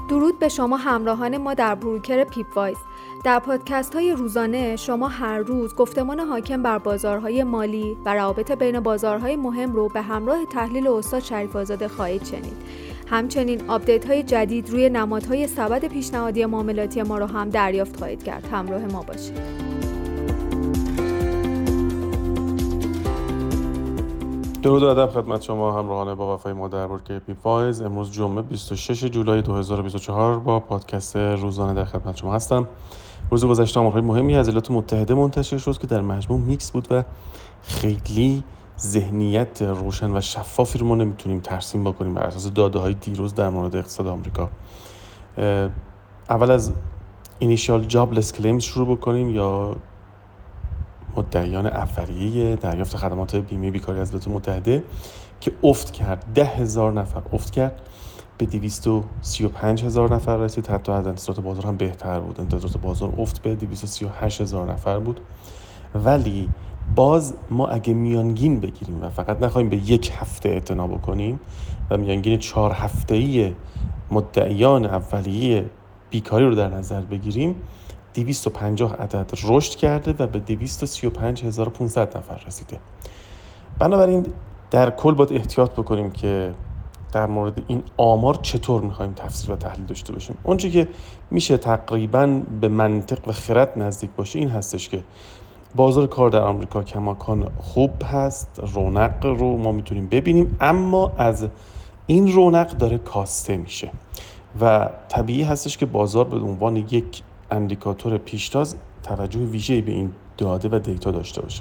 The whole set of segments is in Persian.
درود به شما همراهان ما در بروکر پیپ وایس. در پادکست های روزانه شما هر روز گفتمان حاکم بر بازارهای مالی و روابط بین بازارهای مهم رو به همراه تحلیل استاد شریف آزاده خواهید شنید. همچنین آپدیت های جدید روی نمادهای سبد پیشنهادی معاملاتی ما رو هم دریافت خواهید کرد. همراه ما باشید. درود و ادب خدمت شما همراهان با وفای ما در بروکر پیپ وایس. امروز جمعه 26 جولای 2024 با پادکست روزانه در خدمت شما هستم. روز گذشته آمارهای مهمی از ایالات متحده منتشر شد که در مجموع میکس بود و خیلی ذهنیت روشن و شفافی رو ما نمیتونیم ترسیم بکنیم بر اساس داده‌های دیروز در مورد اقتصاد آمریکا. اول از اینیشیال جابلس کلیمز شروع بکنیم یا مدعیان اولیه دریافت خدمات بیمه بیکاری از ایالات متحده که افت کرد. 10,000 نفر افت کرد، به 235,000 نفر رسید. حتی از انتظارات بازار هم بهتر بود. انتظارات بازار افت به 238,000 نفر بود. ولی باز ما اگه میانگین بگیریم و فقط نخواهیم به یک هفته اعتنا بکنیم و میانگین 4 هفته‌ای مدعیان اولیه بیکاری رو در نظر بگیریم، 250 عدد رشد کرده و به 235,500 نفر رسیده. بنابراین در کل باید احتیاط بکنیم که در مورد این آمار چطور میخوایم تفسیر و تحلیل داشته باشیم. اونچه که میشه تقریباً به منطق و خرد نزدیک باشه این هستش که بازار کار در آمریکا کماکان خوب هست. رونق رو ما میتونیم ببینیم، اما از این رونق داره کاسته میشه و طبیعی هستش که بازار به عنوان یک اندیکاتور پیشتاز توجه ویژه‌ای به این داده و دیتا داشته باشه.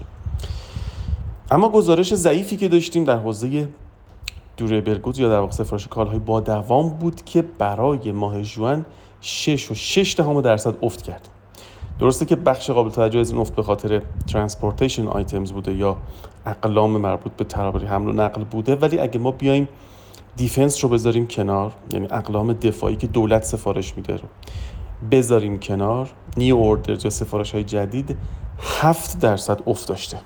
اما گزارش ضعیفی که داشتیم در حوزه دوریبل گودز یا در واقع سفارش کالاهای با دوام بود که برای ماه ژوئن 6.6% افت کرد. درسته که بخش قابل توجه از این افت به خاطر ترانسپورتیشن آیتمز بوده یا اقلام مربوط به ترابری حمل و نقل بوده، ولی اگه ما بیایم دیفنس رو بذاریم کنار، یعنی اقلام دفاعی که دولت سفارش میده رو بذاریم کنار، نیو اوردر یا سفارش های جدید 7% افت داشته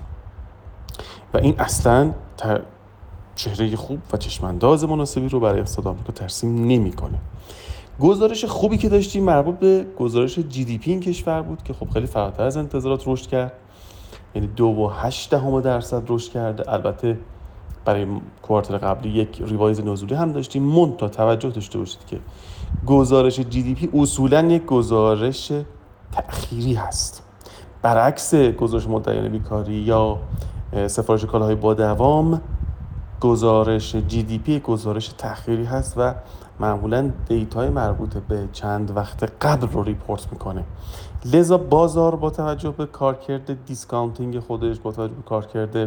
و این اصلا چهره خوب و چشمانداز مناسبی رو برای اقتصاد آمریکا ترسیم نمی‌کنه. گزارش خوبی که داشتیم مربوط به گزارش جی دی پی این کشور بود که خب خیلی فراتر از انتظارات رشد کرد، یعنی 2.8% رشد کرده. البته برای کوارتر قبلی یک ریوایز نزولی هم داشتیم. منتها توجه داشته باشید که گزارش جی دی پی اصولاً یک گزارش تأخیری هست، برعکس گزارش مدعیان بیکاری یا سفارش کالاهای با دوام. گزارش جی دی پی گزارش تأخیری هست و معمولاً دیتای مربوط به چند وقت قبل رو ریپورت میکنه. لذا بازار با توجه به کارکرد دیسکانتینگ خودش، با توجه به کارکرد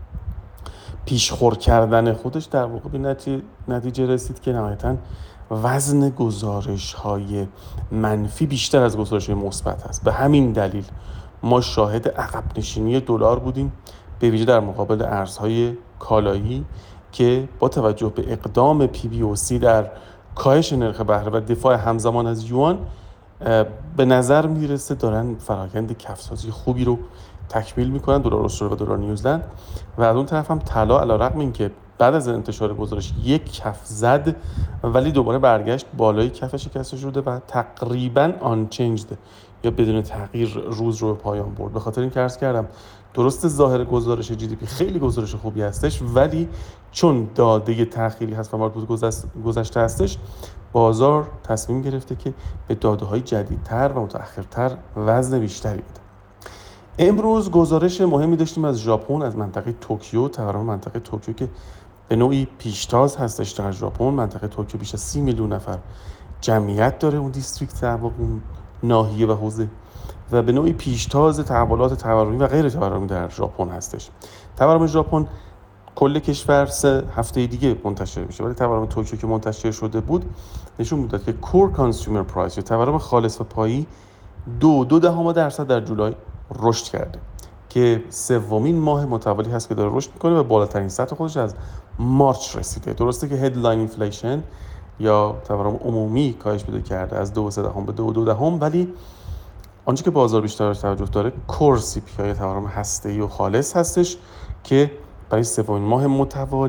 پیشخور کردن خودش، در واقع به نتیجه رسید که نهایتاً وزن گزارش‌های منفی بیشتر از گزارش‌های مثبت است. به همین دلیل ما شاهد عقب نشینی دلار بودیم، به ویژه در مقابل ارزهای کالایی که با توجه به اقدام پی بی او سی در کاهش نرخ بهره و دفاع همزمان از یوان به نظر میرسه دارن فرآیند کف‌سازی خوبی رو تکمیل میکنن، دلار استرالیا و دلار نیوزلند. و از اون طرف هم طلا علیرغم اینکه بعد از انتشار گزارش یک کف زد ولی دوباره برگشت بالای کف شکسته شده و تقریباً آنچنجد یا بدون تغییر روز رو به پایان برد. به خاطر این که عرض کردم درست ظاهر گزارش جی دی پی خیلی گزارش خوبی هستش، ولی چون داده تأخیری هست و مربوط گذشته هستش، بازار تصمیم گرفته که به داده‌های جدیدتر و متأخرتر وزن بیشتری بده. امروز گزارش مهمی داشتیم از ژاپن، از منطقه توکیو. تورم منطقه توکیو که به نوعی پیشتاز هستش در ژاپن. منطقه توکیو بیش از 30 میلیون نفر جمعیت داره، اون دیستریکت در واقع اون ناحیه و حوزه، و به نوعی پیشتاز تحولات تورمی و غیر تورمی در ژاپن هستش. تورم ژاپن کل کشور 3 هفته دیگه منتشر میشه، ولی تورم توکیو که منتشر شده بود نشون میداد که کور کانسیومر پرایس یا تورم خالص و پایی 2.2% در جولای رشد کرده که سومین ماه متوالی هست که داره رشد میکنه و بالاترین سطح خودش از مارچ رسیده. درسته که هدلاین اینفلیشن یا تورم عمومی کاهش پیدا کرده از 2.3 به 2.2، ولی آنچه که بازار بیشتر توجه داره کور سی پی آی تورم هسته‌ای و خالص هستش که برای سومین ماه متوالی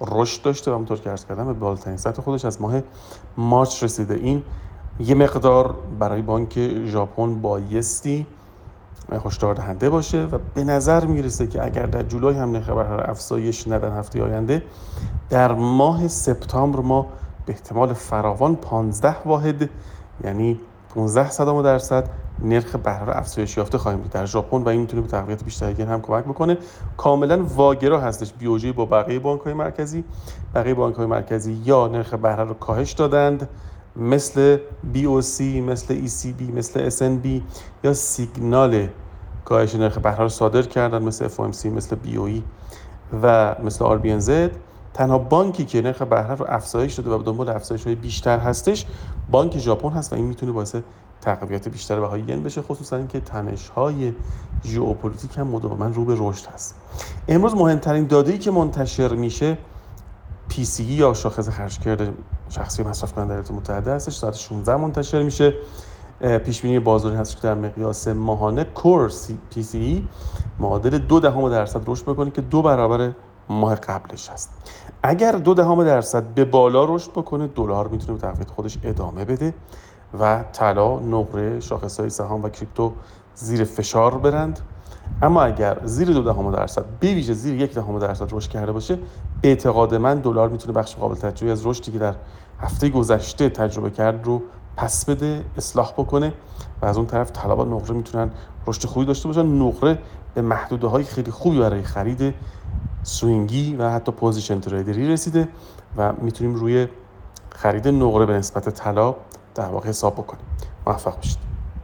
رشد داشته و همونطور که عرض کردم به بالاترین سطح خودش از ماه مارس رسیده. این یه مقدار برای بانک ژاپن بایستی هشدار دهنده باشه و به نظر میرسه که اگر در جولای هم نرخ بهره افزایش ندن هفته آینده، در ماه سپتامبر ما به احتمال فراوان 15 واحد یعنی 0.15% نرخ بهره افزایش یافته خواهیم دید در ژاپن و این میتونه به تقویت بیشتری ین هم کمک بکنه. کاملا واگرا هستش بیوجی با بقیه بانک‌های مرکزی یا نرخ بهره رو کاهش دادند مثل BOC، مثل ECB، مثل SNB، یا سیگنال کاهش نرخ بهره رو صادر کردن مثل FOMC، مثل BOE و مثل RBNZ. تنها بانکی که نرخ بهره رو افزایش داده و به دنبال افزایش‌های بیشتر هستش بانک ژاپن هست و این میتونه باعث تقویت بیشتر بهای ین بشه، خصوصا اینکه تنش‌های ژئوپلیتیک هم مداوما رو به رشد هست. امروز مهمترین داده‌ای که منتشر میشه PCE یا شاخص خرجکرد شخصی مصرف کننده ایالات متحده هستش. ساعت 16 منتشر میشه. پیش بینی بازاری هست که در مقیاس ماهانه کور PCE معادل 0.2% رشد بکنه که 2 برابر ماه قبلش هست. اگر 0.2% به بالا رشد بکنه دلار میتونه به تقویت خودش ادامه بده و طلا، نقره، شاخص‌های سهام و کریپتو زیر فشار برند. اما اگر زیر 0.2% به ویژه زیر 0.1% رشد کرده باشه، به اعتقاد من دلار میتونه بخش قابل توجهی از رشدی که در هفته گذشته تجربه کرد رو پس بده، اصلاح بکنه و از اون طرف طلا و نقره میتونن رشد خوبی داشته باشن. نقره به محدوده‌های خیلی خوبی برای خرید سوینگی و حتی پوزیشن تریدری رسیده و میتونیم روی خرید نقره به نسبت طلا در واقع حساب بکنیم. موفق باشید.